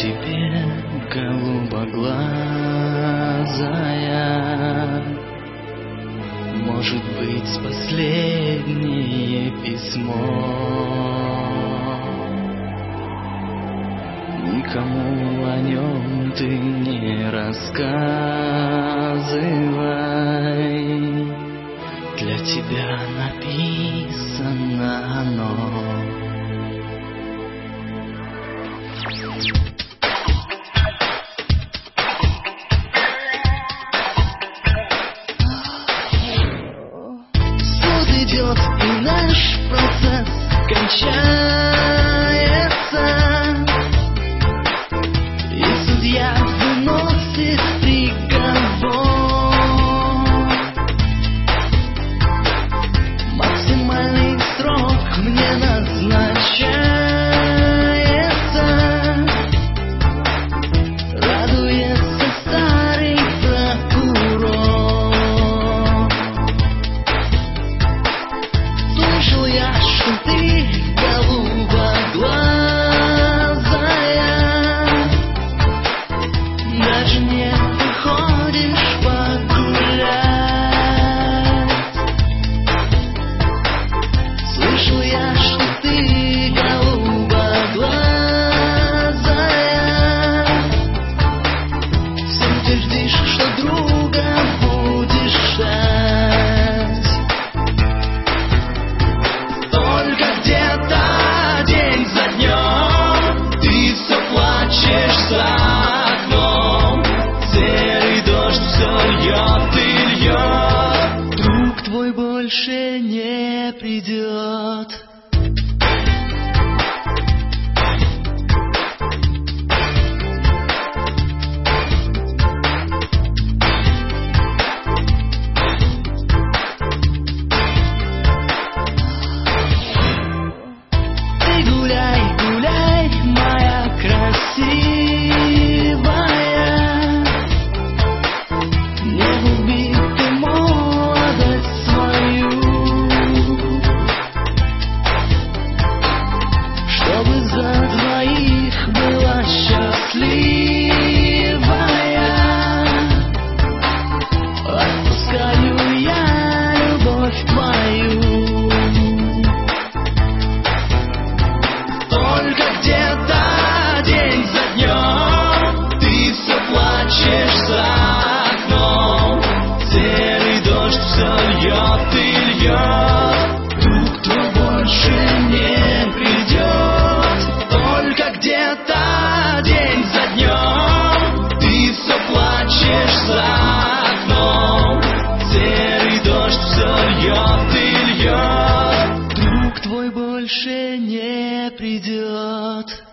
тебе, голубоглазая, может быть, последнее письмо. Никому о нем ты не рассказывай, для тебя написано оно. Суд идет, и наш процесс кончается, и судья выносит приговор. Максимальный срок мне назначается, радуется старый прокурор. Слышал я, что ты голубоглазая, даже не выходишь погулять. Слышал я, что ты голубоглазая, всем твердишь, что друга будешь ждать. Только где-то день за днем ты все плачешь за окном. Серый дождь все льет и льет, друг твой больше не придет. Ты гуляй, гуляй, моя красивая, не губи ты молодость свою, чтобы за двоих была счастливая. Отпускаю я любовь твою. Только где-то день за днем ты все плачешь за окном. Серый дождь все льет и льет, друг твой больше не придет. Только где-то день за днем ты все плачешь за окном. Серый дождь все льет и льет, друг твой больше не придет.